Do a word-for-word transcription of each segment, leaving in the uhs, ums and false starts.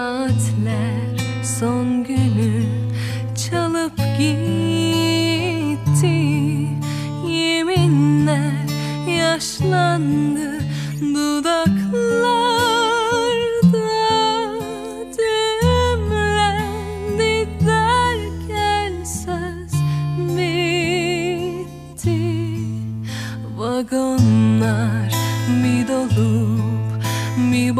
Saatler son günü çalıp gitti. Yeminler yaşlandı dudaklarda. Düğümlendi derken söz bitti. Vagonlar bir dolup bir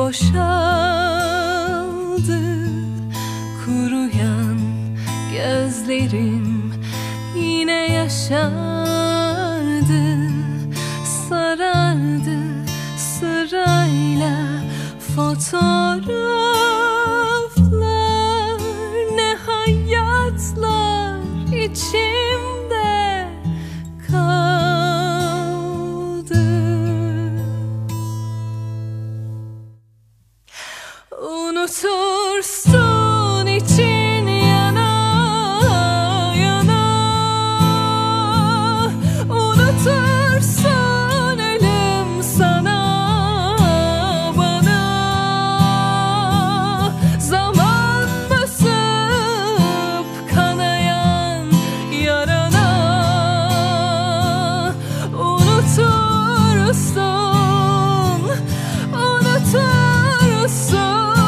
boşaldı. Kuruyan gözlerim yine yaşardı. Sarardı sırayla fotoğraflar. Ne hayatlar içimde kaldı. Unutursun için yana yana. Unutursun ölüm sana bana. Zaman basıp kanayan yarana. Unutursun, unutursun.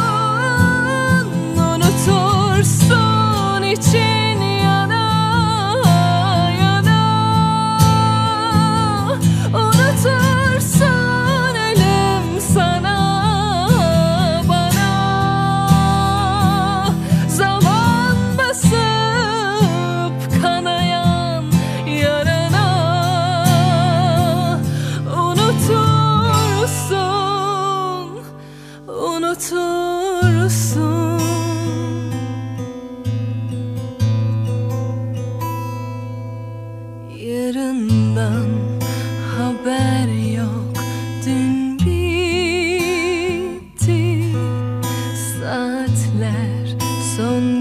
Unutursun için yana yana. Unutursun ölüm sana bana. Zaman basıp kanayan yarana. Unutursun, unutursun. Yarından haber yok, dün bitti. Saatler son